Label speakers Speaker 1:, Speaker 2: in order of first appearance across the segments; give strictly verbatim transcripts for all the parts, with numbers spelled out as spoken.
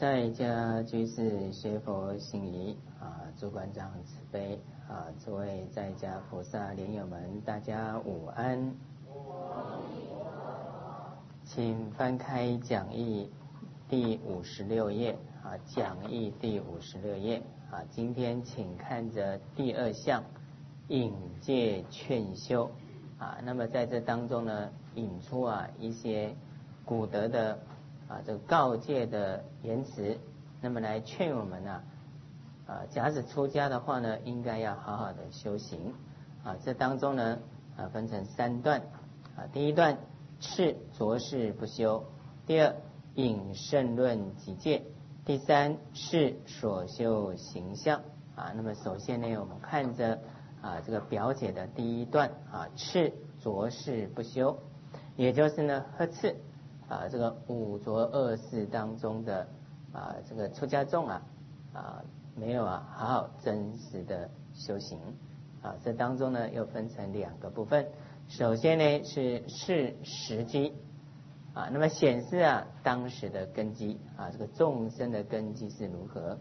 Speaker 1: 在家居士学佛行仪啊，诸观长慈悲啊，诸位在家菩萨莲友们，大家午安。请翻开讲义第五十六页啊，讲义第五十六页啊，今天请看着第二项引戒劝修啊，那么在这当中呢，引出啊一些古德的啊这个告诫的言辞，那么来劝我们呢啊，假使出家的话呢，应该要好好的修行啊。这当中呢啊分成三段啊，第一段是着事不修，第二引圣论集戒，第三是所修行相啊。那么首先呢，我们看着啊这个表解的第一段啊，是着事不修，也就是呢呵斥啊这个五浊恶世当中的啊这个出家众啊啊没有啊好好真实的修行啊。这当中呢又分成两个部分，首先呢是是时机啊，那么显示啊当时的根基啊，这个众生的根基是如何。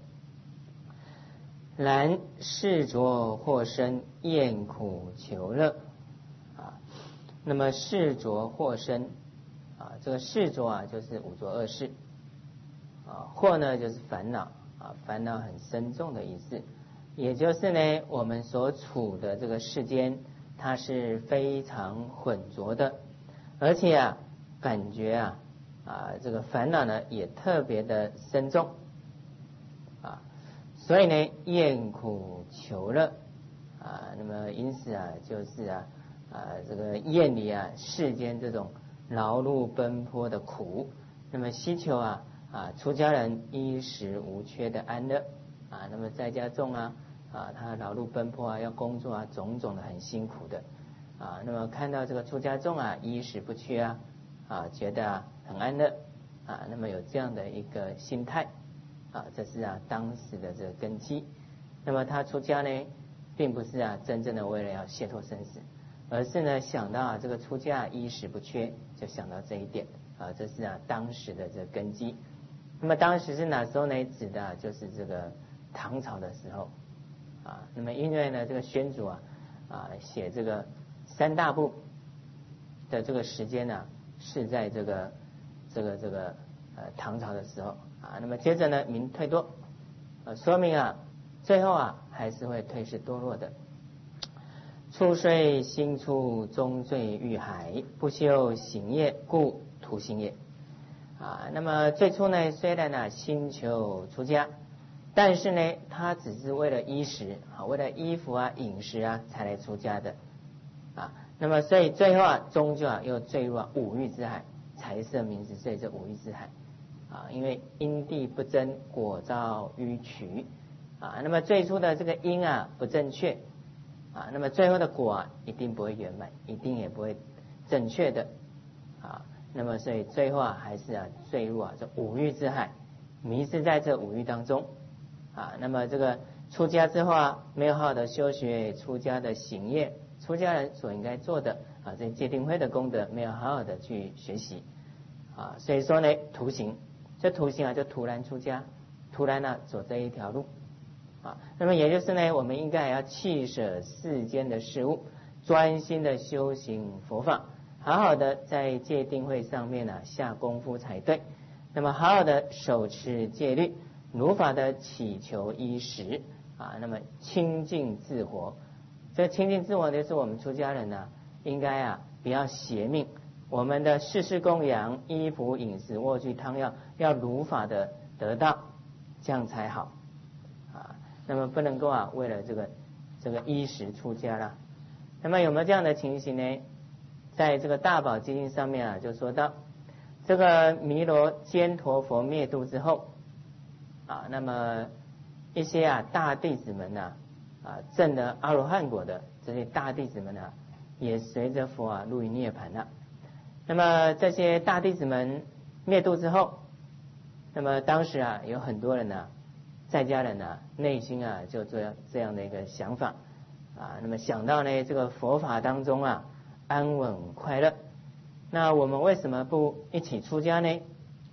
Speaker 1: 然世浊或生，厌苦求乐啊。那么世浊或生啊，这个世浊啊就是五浊恶世啊，惑呢就是烦恼啊，烦恼很深重的意思，也就是呢我们所处的这个世间，它是非常混浊的，而且啊感觉啊啊这个烦恼呢也特别的深重啊，所以呢厌苦求乐啊，那么因此啊就是啊啊这个厌离啊世间这种劳碌奔波的苦，那么希求啊啊出家人衣食无缺的安乐啊，那么在家众啊啊他劳碌奔波啊要工作啊种种的很辛苦的啊，那么看到这个出家众啊衣食不缺啊啊觉得啊很安乐啊，那么有这样的一个心态啊，这是啊当时的这个根基。那么他出家呢并不是啊真正的为了要解脱生死，而是呢想到啊这个出家衣食不缺，就想到这一点啊，这是啊当时的这个根基。那么当时是哪时候呢？指的、啊、就是这个唐朝的时候啊。那么因为呢这个宣祖啊啊写这个三大部的这个时间呢、啊、是在这个这个这个呃唐朝的时候啊，那么接着呢明退堕，呃说明啊最后啊还是会退失堕落的。初虽心出，终坠欲海，不修行业，故徒行也啊。那么最初呢虽然呢心求出家，但是呢他只是为了衣食啊，为了衣服啊饮食啊才来出家的啊。那么所以最后啊终究啊又坠入啊五欲之海，财色名食睡这五欲之海啊。因为因地不真，果遭迂曲啊。那么最初的这个因啊不正确啊，那么最后的果啊一定不会圆满，一定也不会正确的啊。那么所以最后啊还是啊坠入啊这五欲之海，迷失在这五欲当中啊。那么这个出家之后啊，没有好好的修学出家的行业，出家人所应该做的啊这戒定慧的功德没有好好的去学习啊，所以说呢徒行，这徒行啊就突然出家，突然呢走这一条路啊。那么也就是呢我们应该要弃舍世间的事物，专心的修行佛法，好好的在戒定慧上面呢下功夫才对。那么好好的守持戒律，如法的祈求衣食啊，那么清净自活。这清净自活就是我们出家人呢、啊、应该啊不要邪命，我们的世事供养、衣服饮食卧具汤药要如法的得到，这样才好啊。那么不能够啊为了这个这个衣食出家了。那么有没有这样的情形呢？在这个大宝积经上面啊就说到，这个弥罗坚陀佛灭度之后啊，那么一些啊大弟子们呢 啊, 啊证了阿罗汉果的这些大弟子们呢、啊，也随着佛啊入于涅槃了。那么这些大弟子们灭度之后，那么当时啊有很多人呢、啊，在家人呢、啊、内心啊就这样这样的一个想法啊，那么想到呢这个佛法当中啊安稳快乐，那我们为什么不一起出家呢？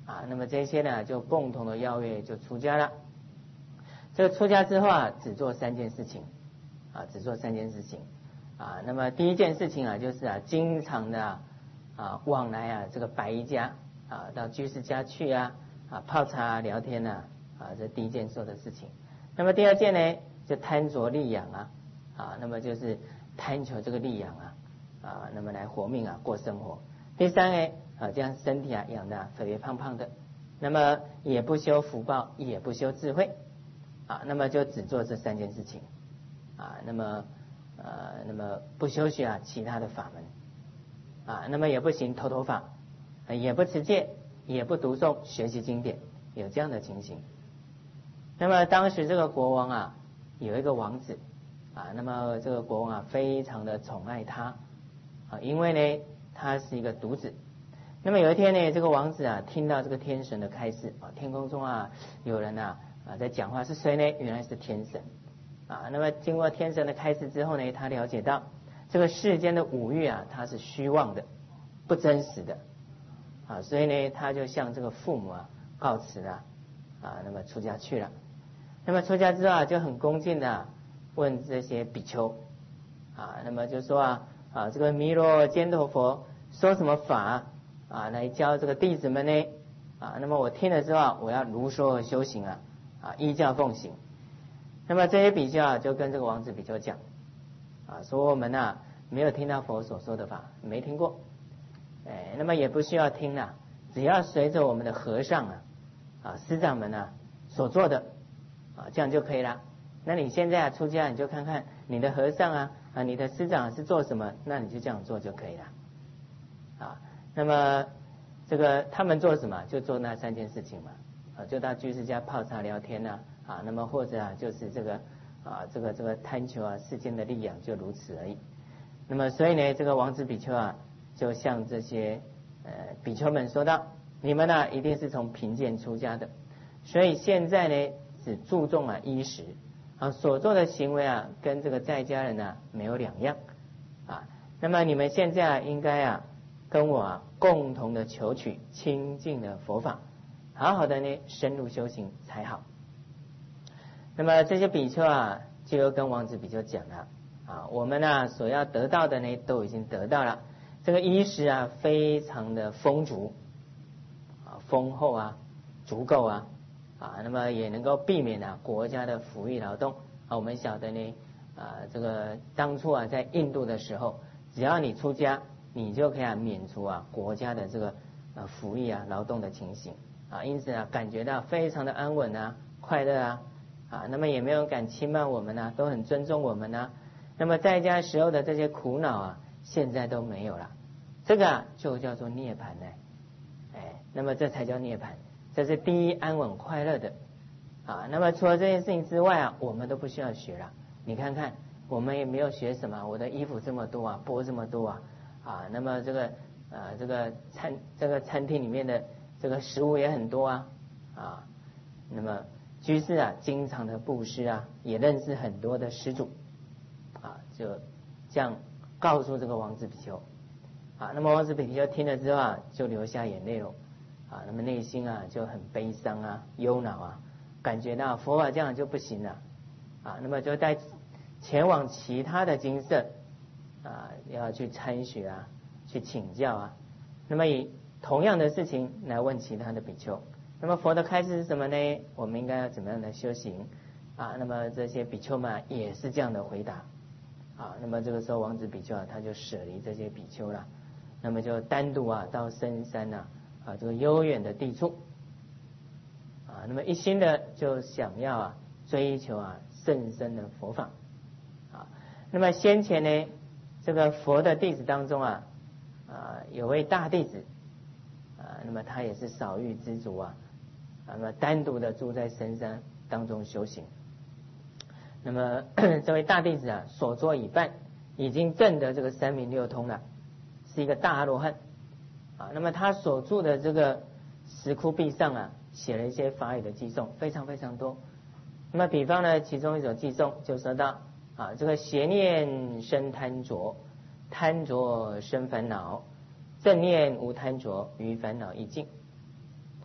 Speaker 1: 啊，那么这些呢就共同的邀约就出家了。这个出家之后啊，只做三件事情啊，只做三件事情啊。那么第一件事情啊，就是啊，经常的啊，啊往来啊这个白衣家啊，到居士家去啊，啊泡茶聊天呐，啊，这第一件做的事情。那么第二件呢，就贪着利养啊，啊，那么就是贪求这个利养啊，啊，那么来活命啊，过生活。第三呢，啊，这样身体啊养的肥肥胖胖的，那么也不修福报，也不修智慧，啊，那么就只做这三件事情，啊，那么呃，那么不修学啊其他的法门，啊，那么也不行头头法，也不持戒，也不读诵学习经典，有这样的情形。那么当时这个国王啊，有一个王子啊，那么这个国王啊非常的宠爱他啊，因为呢他是一个独子。那么有一天呢，这个王子啊听到这个天神的开示啊，天空中啊有人啊啊在讲话，是谁呢？原来是天神啊。那么经过天神的开示之后呢，他了解到这个世间的五欲啊，它是虚妄的，不真实的啊，所以呢他就向这个父母啊告辞了啊，那么出家去了。那么出家之后啊，就很恭敬的、啊、问这些比丘啊，那么就说啊啊，这个弥勒坚陀佛说什么法啊，来教这个弟子们呢啊，那么我听了之后啊，我要如说修行啊啊，依教奉行。那么这些比丘啊，就跟这个王子比丘讲啊，说我们啊没有听到佛所说的法，没听过，哎，那么也不需要听了、啊，只要随着我们的和尚啊啊师长们啊所做的。啊，这样就可以了。那你现在啊出家，你就看看你的和尚啊啊，你的师长是做什么，那你就这样做就可以了。啊，那么这个他们做什么？就做那三件事情嘛。啊，就到居士家泡茶聊天呐、啊，啊，那么或者啊就是这个啊这个这个贪求啊世间的利养，就如此而已。那么所以呢，这个王子比丘啊，就向这些呃比丘们说道：你们呢、啊、一定是从贫贱出家的，所以现在呢。只注重啊衣食啊，所做的行为啊，跟这个在家人啊没有两样啊。那么你们现在啊，应该啊跟我啊共同的求取清净的佛法，好好的呢深入修行才好。那么这些比丘啊，就跟王子比丘讲了啊，我们呢所要得到的呢都已经得到了，这个衣食啊非常的丰足啊，丰厚啊，足够啊。啊，那么也能够避免啊国家的服役劳动啊。我们晓得呢，啊，这个当初啊在印度的时候，只要你出家，你就可以啊免除啊国家的这个呃服役啊劳动的情形啊，因此啊感觉到非常的安稳啊快乐啊啊，那么也没有人敢轻慢我们啊，都很尊重我们啊。那么在家时候的这些苦恼啊，现在都没有了，这个啊就叫做涅槃呢，哎，那么这才叫涅槃。这是第一安稳快乐的啊。那么除了这件事情之外啊，我们都不需要学了。你看看，我们也没有学什么，我的衣服这么多啊，钵这么多啊啊。那么这个啊这个餐这个餐厅里面的这个食物也很多啊啊。那么居士啊，经常的布施啊，也认识很多的施主啊，就这样告诉这个王子比丘啊。那么王子比丘听了之后啊，就流下眼泪了。啊，那么内心啊就很悲伤啊、忧恼啊，感觉到佛法这样就不行了啊，那么就带前往其他的精舍啊，要去参学啊、去请教啊。那么以同样的事情来问其他的比丘，那么佛的开示是什么呢？我们应该要怎么样的修行啊？那么这些比丘们也是这样的回答啊。那么这个时候王子比丘啊，他就舍离这些比丘了，那么就单独啊到深山啊。啊，这个悠远的地处啊，那么一心的就想要啊追求啊甚深的佛法啊。那么先前呢，这个佛的弟子当中啊啊有位大弟子啊，那么他也是少欲知足啊，那么单独的住在深山当中修行。那么这位大弟子啊，所作已办，已经证得这个三明六通了，是一个大阿罗汉。啊，那么他所著的这个石窟壁上啊，写了一些法语的偈颂，非常非常多。那么比方呢，其中一首偈颂就说到啊，这个邪念生贪着，贪着生烦恼，正念无贪着，于烦恼亦尽。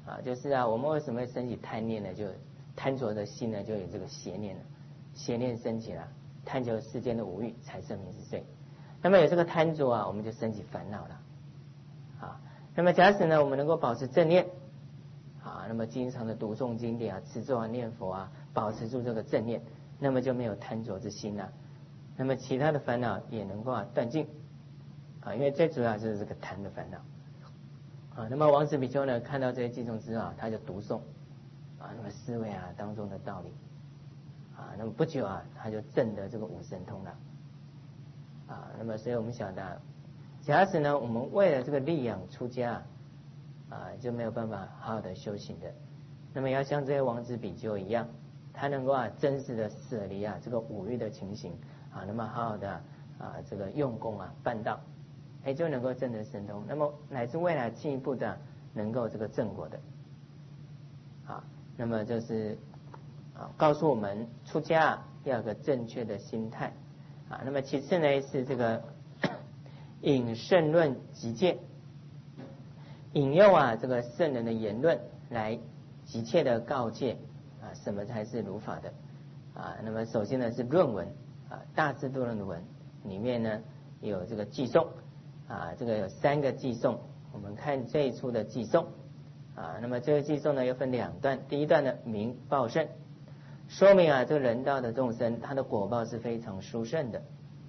Speaker 1: 啊，就是啊，我们为什么会升起贪念呢？就贪着的心呢，就有这个邪念了，邪念升起了，贪求世间的五欲、财色名食睡。那么有这个贪着啊，我们就升起烦恼了。啊，那么假使呢，我们能够保持正念，啊，那么经常的读诵经典啊，持咒啊，念佛啊，保持住这个正念，那么就没有贪着之心了。那么其他的烦恼也能够啊断尽。啊，因为最主要就是这个贪的烦恼。啊，那么王子比丘呢，看到这些偈颂之后啊，他就读诵，啊，那么思维啊当中的道理，啊，那么不久啊，他就证得这个五神通了。啊，那么所以我们晓得，假使呢，我们为了这个利养出家，啊，就没有办法好好的修行的。那么要像这些王子比丘一样，他能够啊真实的舍离啊这个五欲的情形，啊，那么好好的啊这个用功啊办道。哎，就能够证得神通，那么乃至未来进一步的能够这个正果的，啊，那么就是啊告诉我们出家要有个正确的心态，啊，那么其次呢是这个引圣论集戒，引用啊这个圣人的言论来急切的告诫啊什么才是如法的，啊，那么首先呢是论文啊大智度论的文里面呢有这个偈颂。啊，这个有三个偈颂，我们看这一出的偈颂啊。那么这个偈颂呢，又分两段。第一段呢，名报胜，说明啊，这个人道的众生，他的果报是非常殊胜的。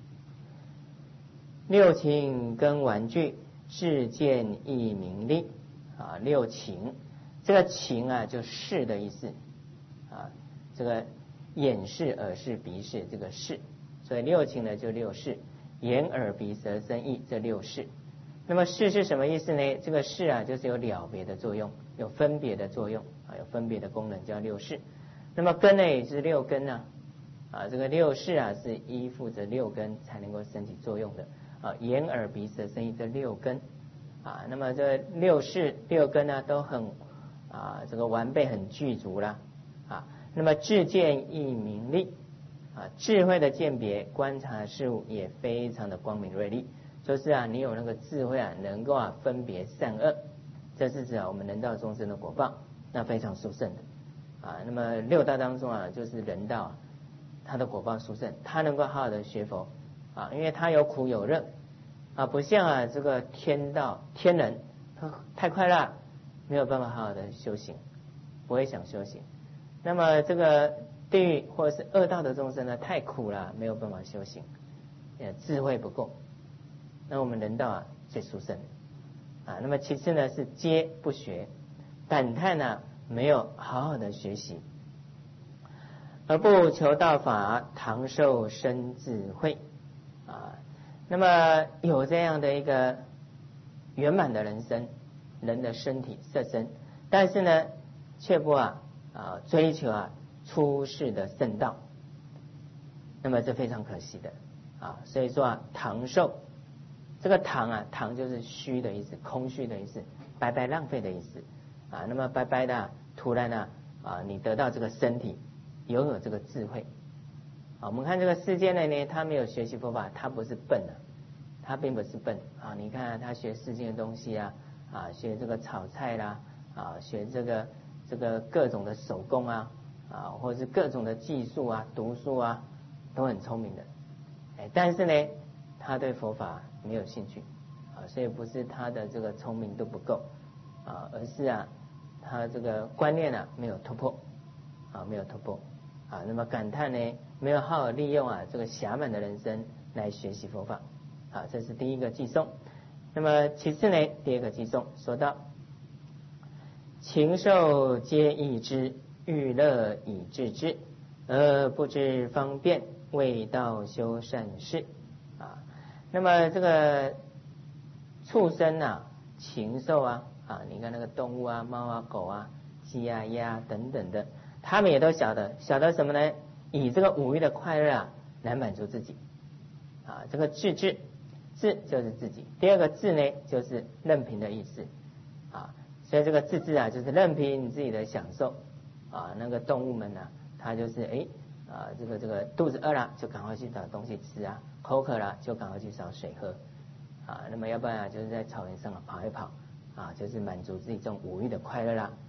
Speaker 1: 六情根玩具，智见亦名利啊。六情，这个情啊，就视的意思啊，这个眼视、耳视、鼻视，这个视，所以六情呢就六视。眼耳鼻舌身意这六识，那么识是什么意思呢？这个识啊，就是有了别的作用，有分别的作用啊，有分别的功能，叫六识。那么根呢也是六根呢，啊，这个六识啊是依附着六根才能够升起作用的啊，眼耳鼻舌身意这六根啊，那么这六识六根呢都很啊这个完备很具足了啊，那么智见亦明利。啊，智慧的鉴别、观察事物也非常的光明锐利，就是啊，你有那个智慧啊，能够啊分别善恶，这是指啊我们人道众生的果报，那非常殊胜的啊。那么六道当中啊，就是人道啊，他的果报殊胜，他能够好好的学佛啊，因为他有苦有乐啊，不像啊这个天道天人，他太快乐，没有办法好好的修行，不会想修行。那么这个地狱或者是恶道的众生呢，太苦了，没有办法修行，呃，智慧不够。那我们人道啊，最殊胜啊。那么其次呢，是皆不学，感叹呢，没有好好的学习，而不求道法，唐受生智慧啊。那么有这样的一个圆满的人生，人的身体色身，但是呢，却不啊啊追求啊。出世的圣道，那么这非常可惜的啊。所以说啊，唐受这个唐啊，唐就是虚的意思，空虚的意思，白白浪费的意思啊。那么白白的、啊、突然呢 啊, 啊，你得到这个身体，拥有这个智慧啊。我们看这个世界内呢，他没有学习佛法，他不是笨啊，他并不是笨啊。你看、啊、他学世界的东西啊啊，学这个炒菜啦啊，学这个这个各种的手工啊。啊，或者是各种的技术啊、读书啊，都很聪明的，哎，但是呢，他对佛法没有兴趣啊，所以不是他的这个聪明度不够啊，而是啊，他这个观念啊没有突破啊，没有突破啊，那么感叹呢，没有好好利用啊这个暇满的人生来学习佛法啊，这是第一个偈颂。那么其次呢，第二个偈颂说到，禽兽皆异之。欲乐以致之，而不知方便，为道修善事啊。那么这个畜生啊、禽兽啊啊，你看那个动物啊、猫啊、狗啊、鸡啊、鸭等等的，他们也都晓得，晓得什么呢？以这个五欲的快乐啊来满足自己啊。这个自治，自就是自己。第二个自呢，就是任凭的意思啊。所以这个自治啊，就是任凭你自己的享受。啊，那个动物们呢、啊，它就是哎啊，这个这个肚子饿了就赶快去找东西吃啊，口渴了就赶快去找水喝啊，那么要不然啊就是在草原上啊跑一跑啊，就是满足自己这种五欲的快乐啦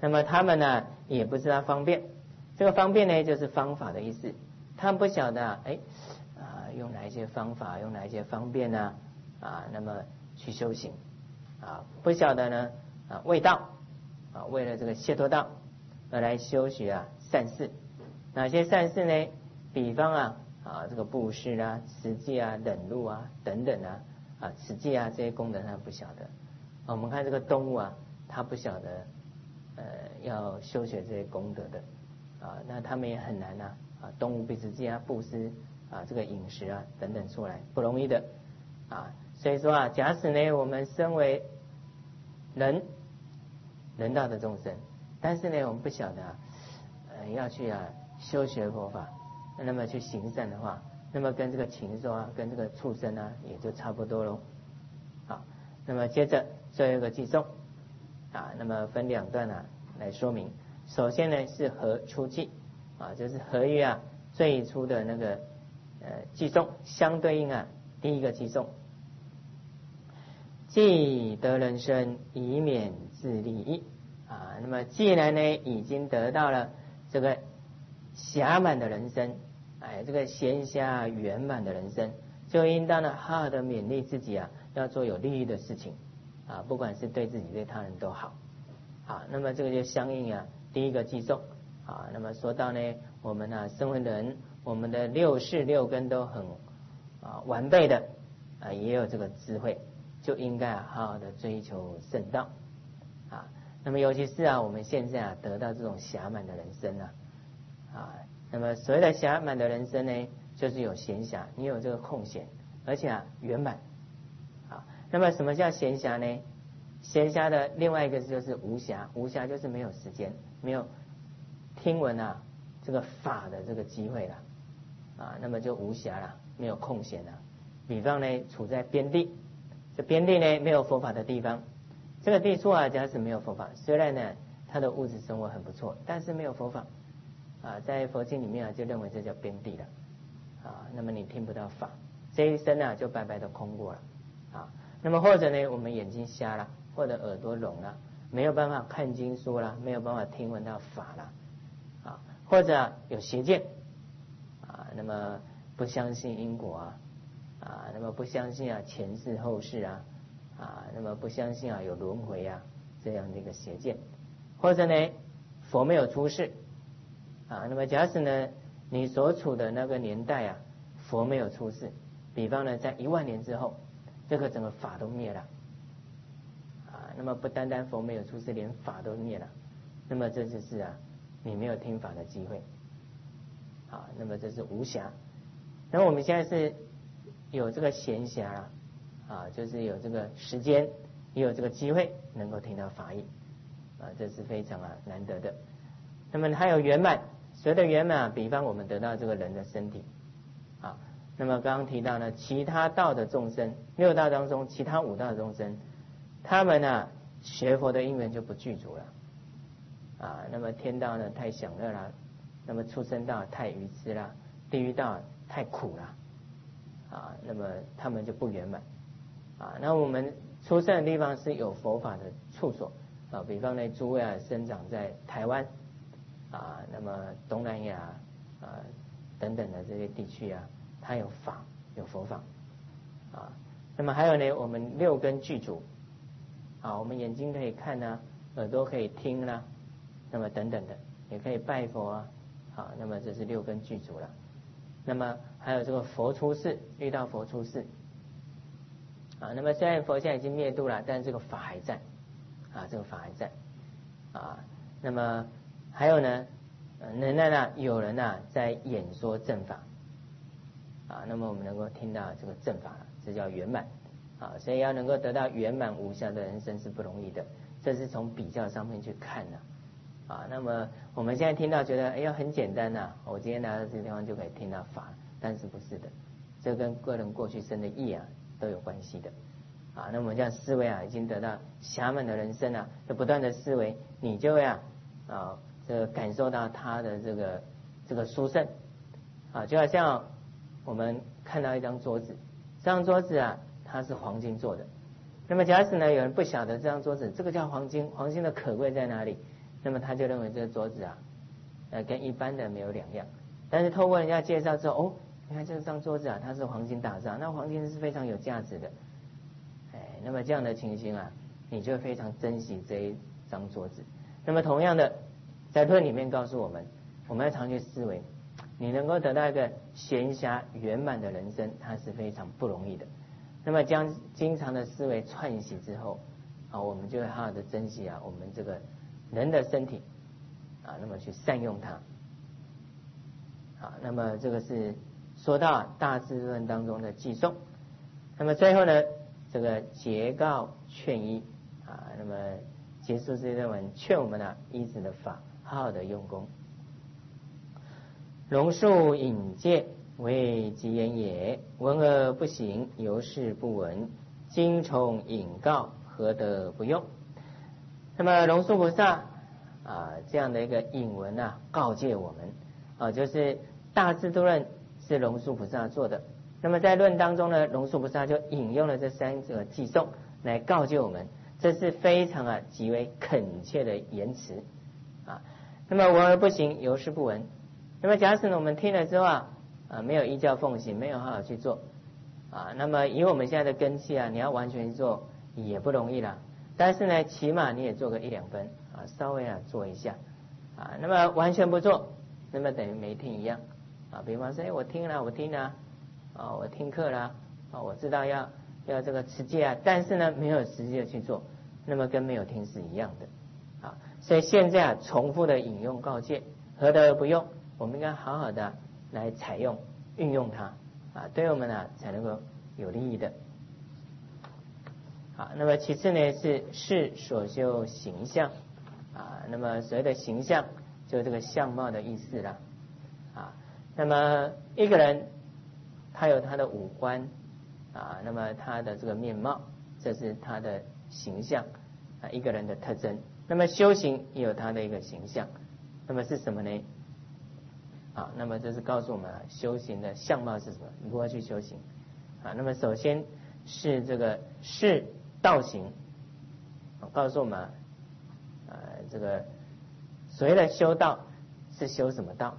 Speaker 1: 那么他们呢也不知道方便，这个方便呢就是方法的意思，他们不晓得哎啊用哪一些方法，用哪一些方便呢啊，那么去修行啊，不晓得呢啊为道啊，为了这个解脱道而来修学啊善事。哪些善事呢？比方啊啊这个布施啊、持戒啊、忍辱啊等等啊啊持戒啊这些功德他不晓得。啊，我们看这个动物啊，他不晓得呃要修学这些功德的啊，那他们也很难啊啊动物比持戒啊、布施啊这个饮食啊等等出来不容易的啊。所以说啊，假使呢我们身为人人道的众生，但是呢我们不晓得啊呃要去啊修学佛法，那么去行善的话，那么跟这个禽兽啊跟这个畜生啊也就差不多咯。好，那么接着最后一个偈颂啊，那么分两段啊来说明。首先呢是合初偈啊，就是合于啊最初的那个呃偈颂，相对应啊第一个偈颂，既得人身，以免自利益啊。那么既然呢已经得到了这个暇满的人生，哎，这个闲暇圆满的人生，就应当呢好好的勉励自己啊，要做有利益的事情啊，不管是对自己对他人都好。好，那么这个就相应啊第一个偈颂啊。那么说到呢，我们啊身为人，我们的六识六根都很啊完备的啊，也有这个智慧，就应该啊好好的追求圣道啊。那么尤其是啊我们现在啊得到这种暇满的人生啊啊，那么所谓的暇满的人生呢，就是有闲暇，你有这个空闲，而且啊圆满啊。那么什么叫闲暇呢？闲暇的另外一个就是无暇，无暇就是没有时间，没有听闻啊这个法的这个机会了啊，那么就无暇了，没有空闲了。比方呢处在边地，这边地呢没有佛法的地方，这个地处啊假使没有佛法，虽然呢他的物质生活很不错，但是没有佛法啊，在佛经里面啊就认为这叫边地了啊，那么你听不到法，这一生啊就白白的空过了啊。那么或者呢我们眼睛瞎了，或者耳朵聋了，没有办法看经书了，没有办法听闻到法了啊，或者、啊、有邪见啊，那么不相信因果啊啊，那么不相信啊前世后世啊啊，那么不相信啊有轮回啊这样的一个邪见，或者呢佛没有出世啊，那么假使呢你所处的那个年代啊佛没有出世，比方呢在一万年之后，这个整个法都灭了啊，那么不单单佛没有出世，连法都灭了，那么这就是啊你没有听法的机会啊，那么这是无暇。那么我们现在是有这个闲暇啊，啊，就是有这个时间，也有这个机会能够听到法义啊，这是非常啊难得的。那么还有圆满，所谓的圆满啊，比方我们得到这个人的身体啊，那么刚刚提到呢，其他道的众生，六道当中其他五道的众生，他们呢学佛的因缘就不具足了啊，那么天道呢太享乐了，那么畜生道太愚痴了，地狱道太苦了啊，那么他们就不圆满啊。那我们出生的地方是有佛法的处所啊，比方呢诸位啊生长在台湾啊，那么东南亚啊等等的这些地区啊，它有法有佛法啊。那么还有呢，我们六根具足啊，我们眼睛可以看呢、啊，耳朵可以听啦、啊，那么等等的也可以拜佛啊，好，那么这是六根具足了。那么还有这个佛出世，遇到佛出世啊，那么虽然佛现在已经灭度了，但是这个法还在啊，这个法还在啊。那么还有呢，能耐呢有人啊在演说正法啊，那么我们能够听到这个正法，这叫圆满啊。所以要能够得到圆满无暇的人生是不容易的，这是从比较上面去看的啊。那么我们现在听到觉得哎呀很简单呐、啊，我今天来到这个地方就可以听到法，但是不是的，这跟个人过去生的业啊都有关系的啊。那我们这样思维啊，已经得到暇满的人生啊，就不断的思维，你就会啊啊这个感受到他的这个这个殊胜啊，就好像我们看到一张桌子，这张桌子啊它是黄金做的，那么假使呢有人不晓得这张桌子这个叫黄金，黄金的可贵在哪里？ 那么他就认为这个桌子啊，呃，跟一般的没有两样。但是透过人家介绍之后，哦，你看这张桌子啊，它是黄金打造，那黄金是非常有价值的。哎，那么这样的情形啊，你就非常珍惜这一张桌子。那么同样的，在论里面告诉我们，我们要常去思维，你能够得到一个闲暇圆满的人生，它是非常不容易的。那么将经常的思维串习之后啊，我们就会好好的珍惜啊我们这个人的身体啊，那么去善用它。好，那么这个是说到大智论当中的寄颂。那么最后呢，这个结告劝依啊，那么结束这段文，劝我们啊依止的法，好好的用功。龙树引戒为吉言也，闻而不行，由是不闻。经从引告，何得不用？那么龙树菩萨啊，这样的一个引文啊，告诫我们啊，就是大智度论是龙树菩萨做的。那么在论当中呢，龙树菩萨就引用了这三个偈颂来告诫我们，这是非常啊极为恳切的言辞啊。那么闻而不行，由是不闻。那么假使呢我们听了之后啊，啊没有依教奉行，没有好好去做啊，那么以我们现在的根器啊，你要完全去做也不容易啦。但是呢，起码你也做个一两分啊，稍微啊做一下啊。那么完全不做，那么等于没听一样啊。比方说，哎，我听了，我听了啊，我听课了啊，我知道要要这个持戒啊，但是呢，没有实际的去做，那么跟没有听是一样的啊。所以现在啊，重复的引用告诫，何得而不用？我们应该好好的来采用、运用它啊，对我们呢才能够有利益的。好，那么其次呢是是所修形象啊，那么所谓的形象就是这个相貌的意思啦啊。那么一个人他有他的五官啊，那么他的这个面貌，这是他的形象啊，一个人的特征。那么修行也有他的一个形象，那么是什么呢？啊，那么这是告诉我们啊，修行的相貌是什么？如何去修行啊？那么首先是这个是道行，告诉我们啊，呃，这个所谓的修道是修什么道？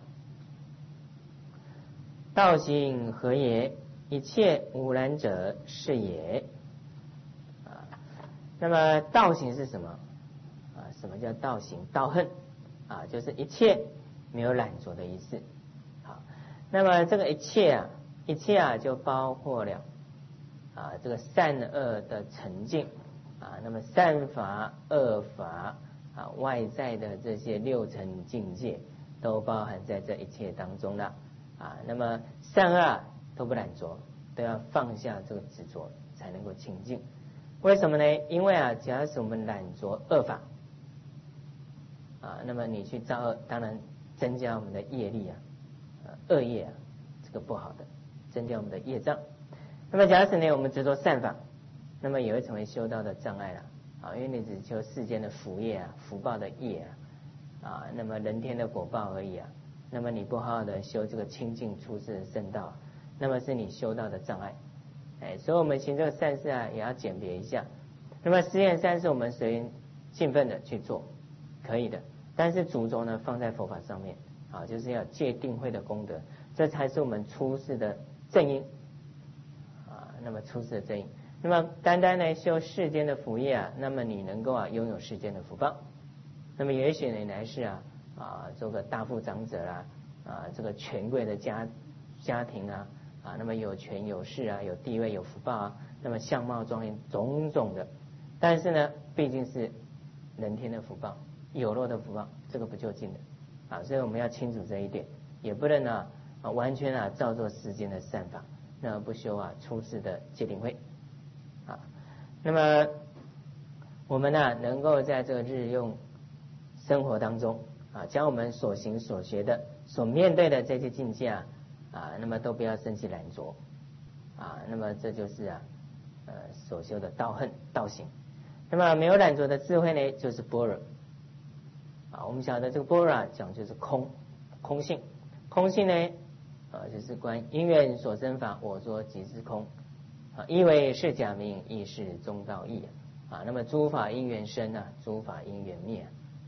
Speaker 1: 道行何也？一切无染者是也。啊，那么道行是什么？啊，什么叫道行？道恨啊，就是一切没有染着的意思。好，那么这个一切啊，一切啊就包括了啊这个善恶的沉静啊，那么善法、恶法啊，外在的这些六层境界都包含在这一切当中了啊。那么善恶都不染着，都要放下这个执着，才能够清净。为什么呢？因为啊，假使我们染着恶法啊，那么你去造恶，当然增加我们的业力啊，恶业啊，这个不好的，增加我们的业障。那么假使呢，我们执着善法，那么也会成为修道的障碍了啊，因为你只求世间的福业啊、福报的业啊，啊，那么人天的果报而已啊。那么你不好好的修这个清净出世的圣道，那么是你修道的障碍。哎，所以我们行这个善事啊，也要鉴别一下。那么实验善事，我们随缘兴奋的去做，可以的。但是主轴呢放在佛法上面啊，就是要戒定慧的功德，这才是我们出世的正因啊。那么出世的正因，那么单单呢修世间的福业啊，那么你能够啊拥有世间的福报。那么也许你来世啊啊做个大富长者啦啊，这个权贵的家家庭啊啊，那么有权有势啊，有地位有福报啊，那么相貌庄严种种的，但是呢毕竟是人天的福报。有漏的福报，这个不究竟的啊，所以我们要清楚这一点，也不能啊啊完全啊照做世间的善法，那不修啊出世的戒定慧啊。那么我们呢能够在这个日用生活当中啊，将我们所行所学的、所面对的这些境界啊啊，那么都不要生起染着啊，那么这就是啊呃所修的道恨道行。那么没有染着的智慧呢，就是般若。啊，我们晓得这个般若讲就是空，空性，空性呢，啊，就是观因缘所生法，我说即是空，啊，一为是假名，亦是中道义啊，那么诸法因缘生啊，诸法因缘灭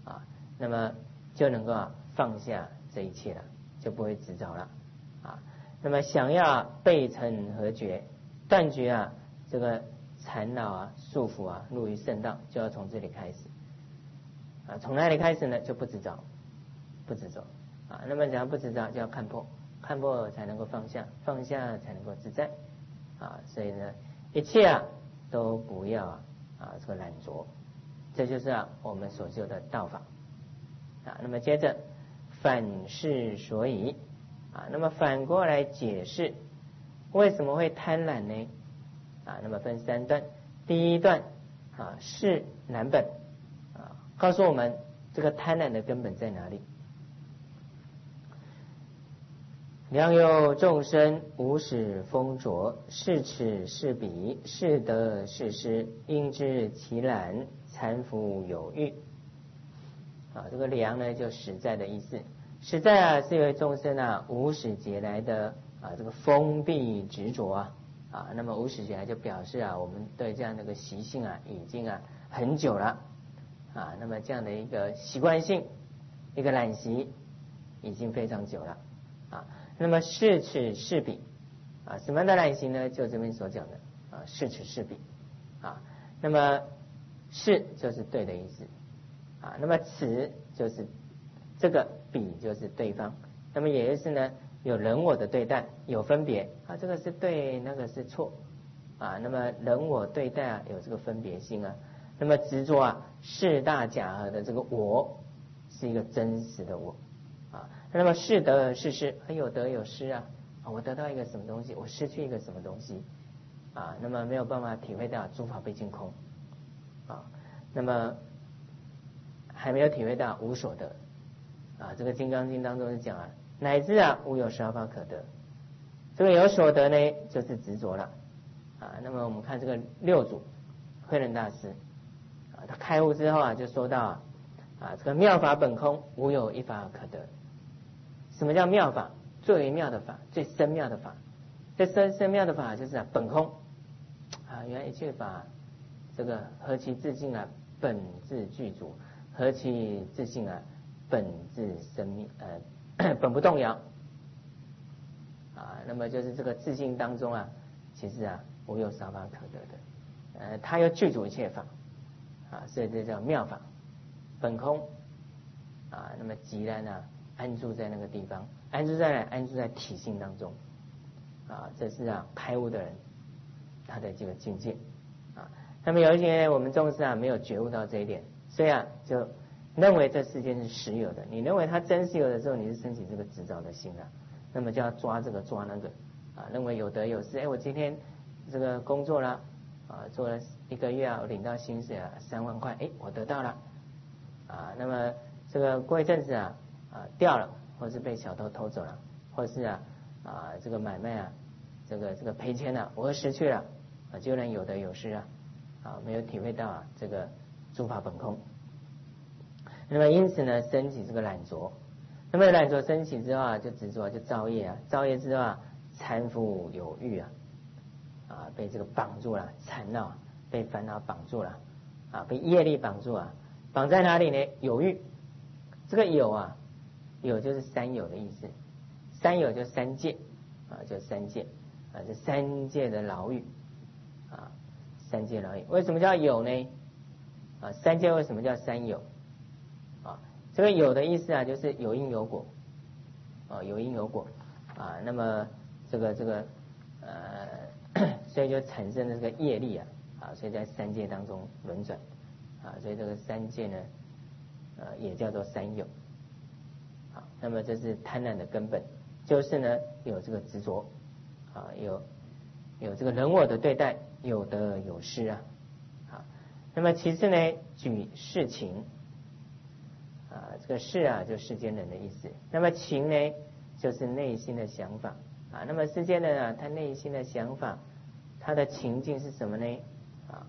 Speaker 1: 啊，那么就能够啊放下这一切了，就不会执着了啊。那么想要背尘合绝，断绝啊这个缠绕啊束缚啊入于圣道，就要从这里开始啊。从哪里开始呢？就不执着，不执着啊。那么怎样不执着？就要看破，看破才能够放下，放下才能够自在啊。所以呢，一切啊都不要啊啊这个懒着，这就是啊我们所修的道法啊。那么接着反是所以啊，那么反过来解释为什么会贪婪呢？啊，那么分三段。第一段啊是难本啊，告诉我们这个贪婪的根本在哪里。良有众生无始风浊，是此是彼，是得是失，应知其然，残伏有欲。啊，这个良呢就实在的意思，实在啊是因为众生啊无始劫来的啊这个封闭执着啊啊，那么无始劫来就表示啊我们对这样的一个习性啊已经啊很久了啊，那么这样的一个习惯性一个懒习已经非常久了啊。那么是此是彼啊，什么样的懒习呢？就这边所讲的啊，是此是彼啊。那么是就是对的意思啊，那么此就是这个，彼就是对方。那么也就是呢，有人我的对待，有分别啊，这个是对，那个是错啊。那么人我对待啊，有这个分别心啊。那么执着啊，四大假合的这个我是一个真实的我啊。那么是得是失，有得有失啊。我得到一个什么东西，我失去一个什么东西啊。那么没有办法体会到诸法毕竟空啊。那么还没有体会到无所得啊。这个《金刚经》当中是讲啊，乃至啊无有少法可得。这个有所得呢，就是执着了啊。那么我们看这个六祖慧能大师啊，他开悟之后啊，就说到啊，啊这个妙法本空，无有一法可得。什么叫妙法？最为妙的法，最深妙的法。这深深妙的法就是啊本空啊，原来一切法这个何其自性啊，本自具足。何其自性啊，本自生命，呃，本不动摇啊。那么就是这个自性当中啊，其实啊无有少法可得的，呃，它又具足一切法啊，所以这叫妙法，本空啊。那么即然啊安住在那个地方，安住在哪？安住在体性当中啊。这是啊开悟的人他的这个境界啊。那么有一些我们众生啊没有觉悟到这一点。所以啊，就认为这世界是实有的，你认为它真实有的时候，你是升起这个执着的心了，那么就要抓这个抓那个啊，认为有得有失。哎，我今天这个工作了啊，做了一个月啊，我领到薪水啊三万块，哎，我得到了啊。那么这个过一阵子啊啊掉了，或是被小偷偷走了，或是啊啊这个买卖啊这个这个赔钱了，我失去了啊，就能有得有失啊啊，没有体会到啊这个诸法本空。那么因此呢，升起这个懒着。那么懒着升起之后啊，就执着，就造业啊，造业之后啊，缠缚有欲啊，啊，被这个绑住了，缠绕，被烦恼绑住了，啊，被业力绑住啊，绑在哪里呢？有欲。这个有啊，有就是三有的意思，三有就三界啊，就三界啊，这三界的牢狱啊，三界牢狱。为什么叫有呢？啊，三界为什么叫三有？啊，这个有的意思啊，就是有因有果，啊，有因有果，啊，那么这个这个呃，所以就产生了这个业力啊，啊，所以在三界当中轮转，啊，所以这个三界呢，呃，也叫做三有，啊，那么这是贪婪的根本，就是呢有这个执着，啊，有有这个人我的对待，有得有失啊。那么其次呢，举世情啊，这个世啊就世间人的意思。那么情呢，就是内心的想法啊。那么世间人啊，他内心的想法，他的情境是什么呢？啊，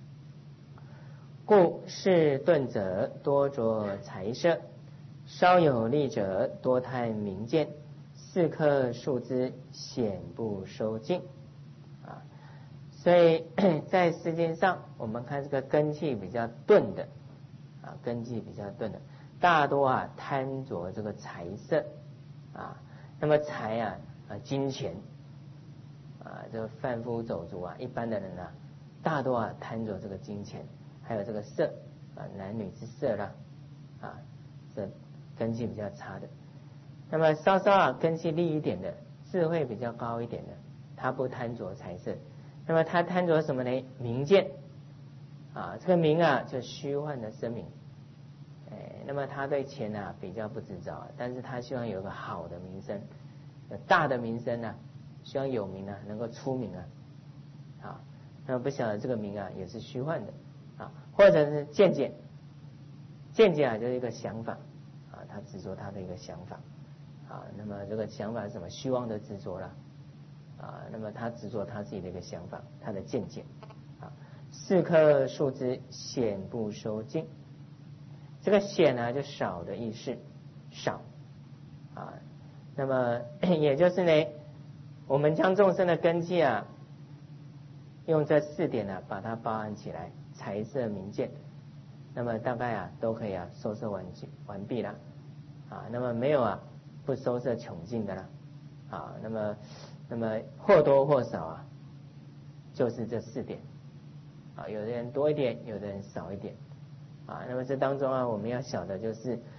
Speaker 1: 故士钝者多着财色，稍有利者多贪名见，四克数之，显不收尽啊。所以在世间上，我们看这个根气比较钝的啊， 啊，根基比较钝的，大多啊贪着这个财色啊，那么财啊啊金钱啊，这个贩夫走卒啊，一般的人啊，大多啊贪着这个金钱，还有这个色啊，男女之色啦啊，这根基比较差的。那么稍稍啊根基利一点的，智慧比较高一点的，他不贪着财色，那么他贪着什么呢？名见啊，这个名啊就虚幻的声名，哎，那么他对钱啊比较不执着，但是他希望有个好的名声，有大的名声啊，希望有名啊，能够出名啊，啊，那么不晓得这个名啊也是虚幻的啊，或者是见解，见解啊就是一个想法啊，他执着他的一个想法。啊，那么这个想法是什么？虚妄的执着了，啊，那么他执着他自己的一个想法，他的见解，啊，四颗数之显不收尽，这个显呢就少的意思，少，啊，那么也就是呢，我们将众生的根基啊，用这四点呢把它包含起来，财色名见，那么大概啊都可以啊收摄完完毕了，啊，那么没有啊。不收摄穷尽的啦，啊，那么，那么或多或少啊，就是这四点，啊，有的人多一点，有的人少一点，啊，那么这当中啊，我们要晓得就是